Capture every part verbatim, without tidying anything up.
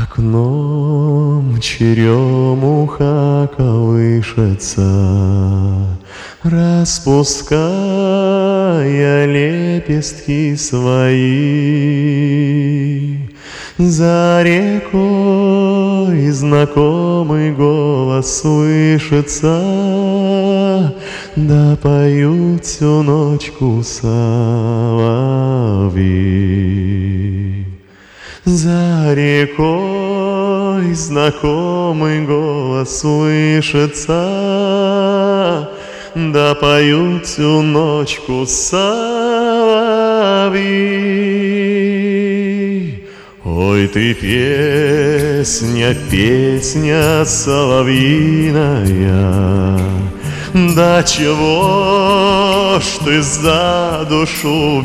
окном черемуха колышется, распуская лепестки свои. За рекой знакомый голос слышится, да поют всю ночку соловьи. За рекой знакомый голос слышится, да поют всю ночку соловьи. Ой ты, песня, песня соловьиная, да чего ж ты за душу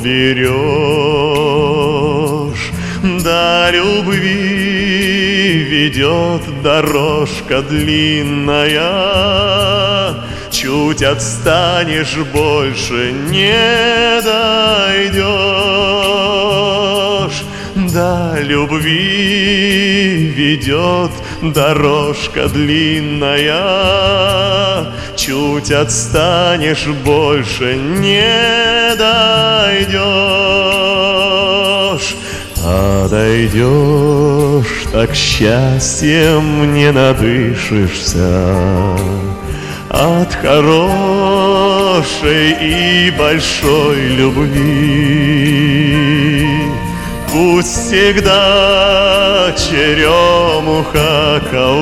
берешь? До любви ведет дорожка длинная, чуть отстанешь, больше не дойдешь. До любви ведет дорожка длинная, чуть отстанешь, больше не дойдешь. А дойдешь, так счастьем не надышишься от хорошей и большой любви. Пусть всегда черемуха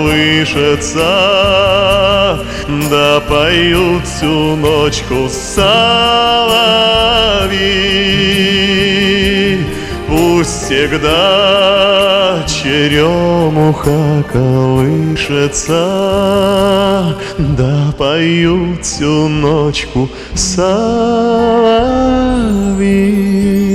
колышется, да поют всю ночку соловьи. Пусть всегда черемуха колышется, да поют всю ночку соловьи.